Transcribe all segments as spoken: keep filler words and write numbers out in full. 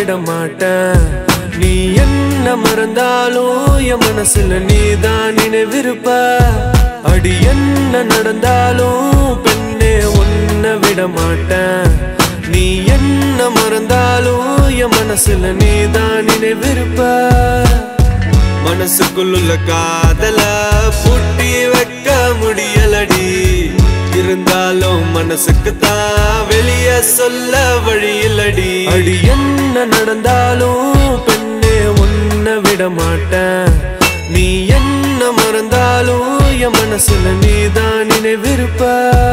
விட மாட்டேன் நீ என்ன மறந்தாலும் என் மனசுல நீதான் நினைவிருப்ப அடி என்ன நடந்தாலும் பெண்ணே உன்னை விட மாட்டேன் நீ என்ன மறந்தாலும் என் மனசுல நீதான் நினைவிருப்ப மனசுக்குள்ள காதல பூட்டி வைக்க முடியலடி இருந்தாலும் மனசுக்கு தான் வெளியே சொல்ல வழியிலடி அடி என்ன நடந்தாலும் பெண்ணே உன்னை விட மாட்டேன் நீ என்ன மறந்தாலும் என் மனசுல நீதான் நினைவிருப்ப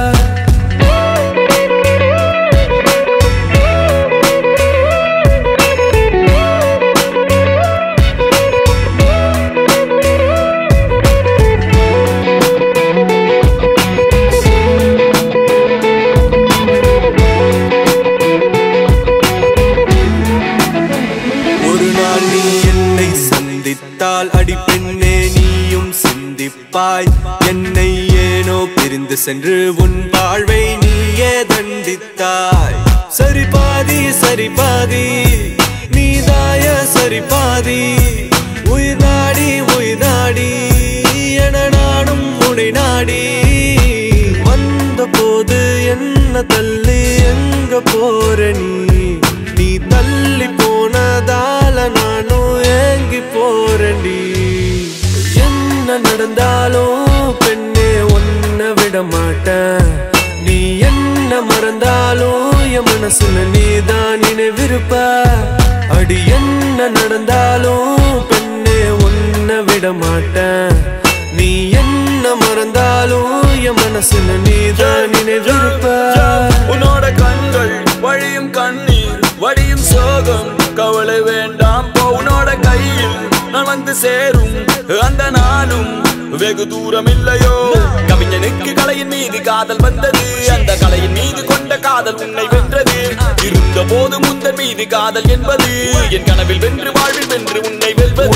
அடி பெண்ணே நீயும் சிந்திப்பாய் என்னை ஏனோ பிரிந்து சென்று உன் வாழ்வை நீயே தண்டித்தாய் சரி பாதி சரி பாதி நீதாய சரி பாதி உயிர் நாடி உயிர் நாடி என நானும் உனை நாடி வந்த போது என்ன தள்ளி எங்க போற நீ நீ தள்ளி போனதால நானும் ஏங்கி போறண்டி என்ன நடந்தாலும் பெண்ணே உன்னை விட மாட்டேன் நீ என்ன மறந்தாலும் என் மனசுல நீதான் நினைவிருப்ப அடி என்ன நடந்தாலும் பெண்ணே உன்னை விட மாட்டேன் நீ என்ன மறந்தாலும் என் மனசுல நீதான் நினைவிருப்ப உன்னோட கண்கள் வழியும் கண்ணீர் வடியும் சோகம் கவலை வேண்டாம் உன்னோட கையில் நான் வந்து சேரும் அந்த நாளும் வெகு தூரம் இல்லையோ கவிஞனுக்கு கலையின் மீது காதல் வந்தது அந்த கலையின் மீது கொண்ட காதல் உன்னை வென்றது இருந்த போது முந்தன் மீது காதல் என்பது என் கனவில் வென்று வாழ்வில் வென்று உன்னை வெல்வது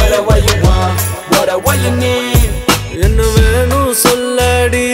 என்ன வேணும் சொல்லடி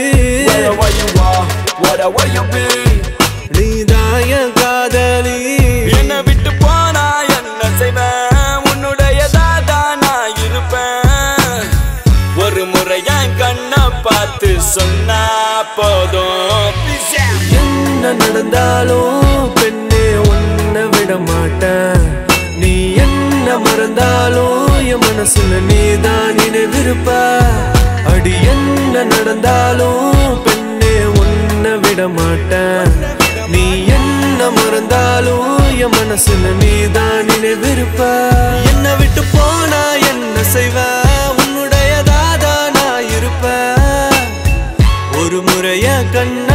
நீதாய காதலி என்ன விட்டு போனா என்ன செய்வேன் உன்னுடையதாதா நான் இருப்பேன் ஒரு முறை என் கண்ணை பார்த்து சொன்னா போதும் என்ன நடந்தாலும் பெண்ணே உன்னை விட மாட்டேன் நீ என்ன மறந்தாலும் என் மனசுல நீதான் நினைவிருப்ப அடி என்ன நடந்தாலும் பெண்ணே உன்னை விட மாட்டேன் நீ என்ன மறந்தாலும் என் மனசுல நீதான் நினைவிருப்ப என்ன விட்டு போனா என்ன செய்வ உன்னுடையதாதான் நான் இருப்ப ஒரு முறைய கண்